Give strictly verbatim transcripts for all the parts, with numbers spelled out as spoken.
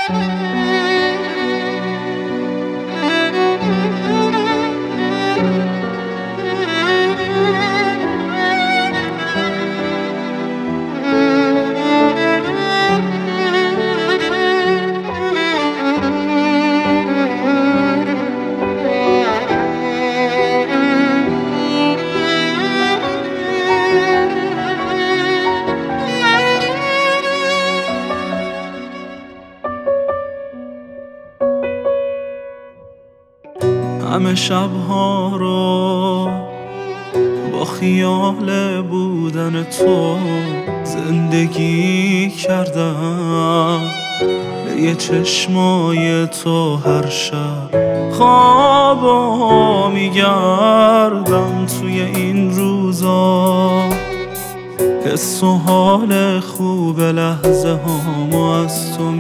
همه شبها رو با خیال بودن تو زندگی کردم، به یه چشمای تو هر شب خوابا میگردم. توی این روزا حس و حال خوب لحظه هامو از تو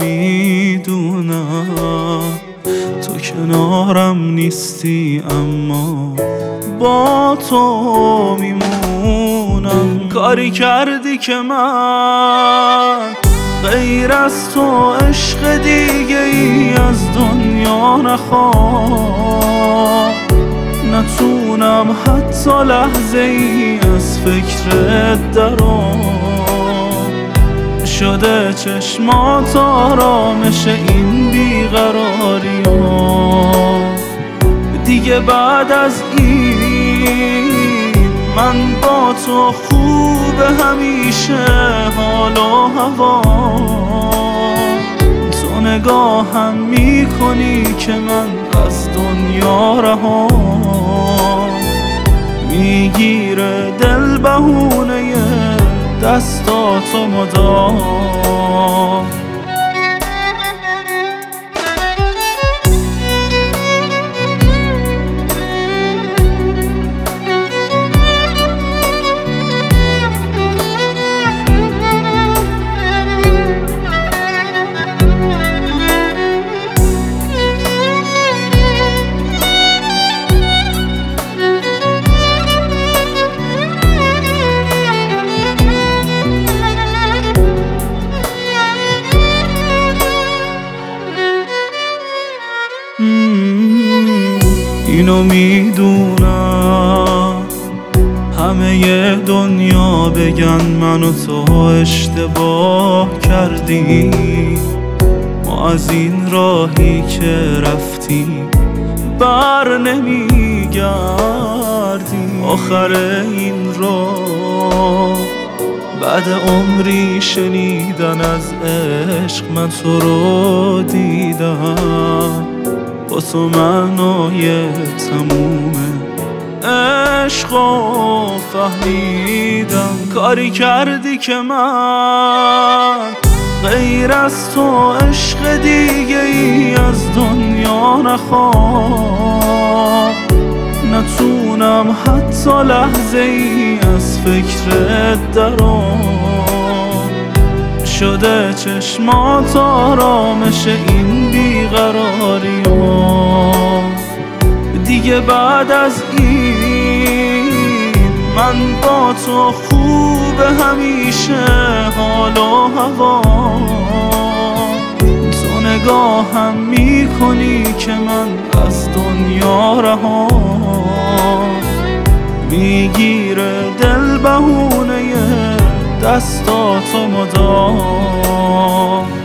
میدونم. تو کنارم نیستی اما با تو میمونم. کاری کردی که من غیر از تو عشق دیگه ای از دنیا نخوام. نتونم حتی لحظه ای از فکرت درام. شده چشمات آرامش این بیقراری ها. دیگه بعد از این من با تو خوب همیشه حال و هوا. تو نگاهم میکنی که من از دنیا رهام. میگیره دل بهونه دستاتو مدام. اینو میدونم همه دنیا بگن من و تو اشتباه کردیم. ما از این راهی که رفتیم بر نمیگردیم. آخر این راه بعد عمری شنیدن از عشق من تو رو دیدم. با تو معنای تمومه عشقو فهمیدم. کاری کردی که من غیر از تو عشق دیگه ای از دنیا نخوام. نتونم حتی لحظه ای از فکرت درام. شده چشمات آرامش این بیقراری ها. دیگه بعد از این من با تو خوب همیشه حال و هوا. تو نگاهم میکنی که من از دنیا رهام. میگیره دل بهونه دستاتو مدام.